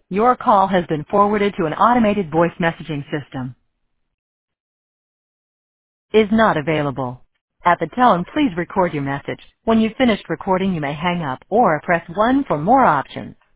Your call has been forwarded to an automated voice messaging system. Is not available. At the tone, please record your message. When you've finished recording, you may hang up or press 1 for more options.